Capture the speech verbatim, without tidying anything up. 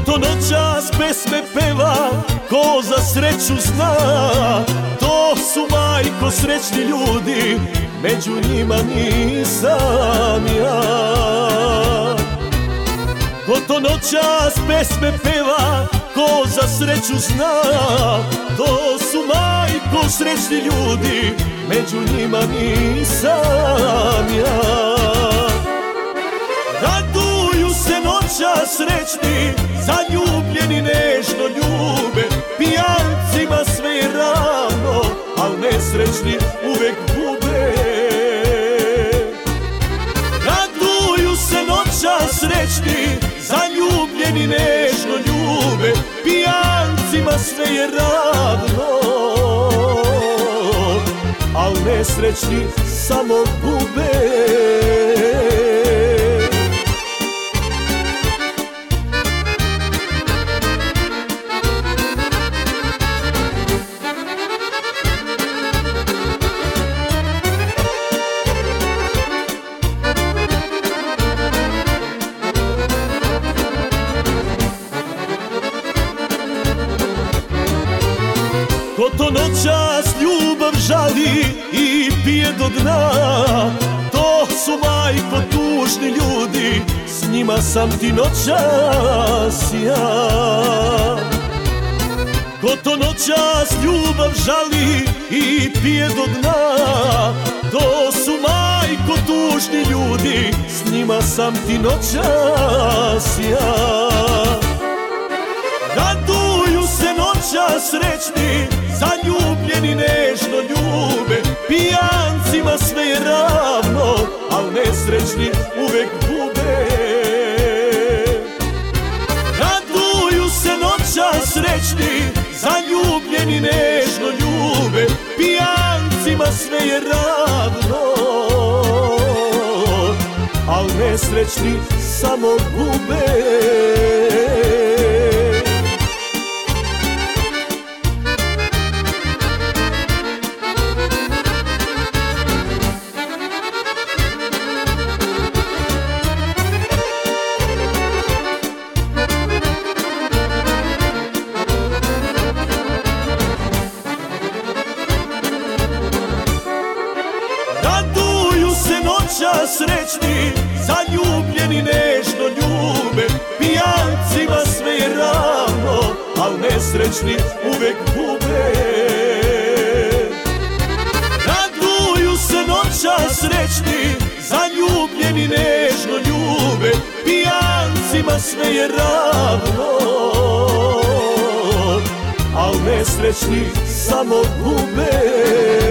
to noćas pesme peva, ko za sreću zna. To su, majko, srećni ljudi, među njima nisam ja. Ko to noćas pesme peva, ko za sreću zna. To su, majko, srećni ljudi, među njima nisam ja. Raduju se noćas srećni, zaljubljeni nežno ljube. Pijancima sve je ravno, al nesrećni uvek gube. Raduju se noćas srećni, zaljubljeni nežno ljube. Pijancima sve je ravno, al nesrećni samo gube. Ko to noćas ljubav žali i pije do dna. To su, majko, tužni ljudi, s njima sam ti noćas ja. Ko to noćas ljubav žali i pije do dna. To su, majko, tužni ljudi, s njima sam ti noćas ja. Raduju se noćas srećni, zaljubljeni nežno ljube. Pijancima sve je ravno, al nesrećni uvek gube. Raduju se noćas srećni, zaljubljeni nežno ljube. Pijancima sve je ravno, al nesrećni samo gube. Noćas srećni, zaljubljeni nežno ljube. Pijancima sve je ravno, al nesrećni uvek gube. Raduju se noćas srećni, zaljubljeni nežno ljube. Pijancima sve je ravno, al nesrećni samo gube.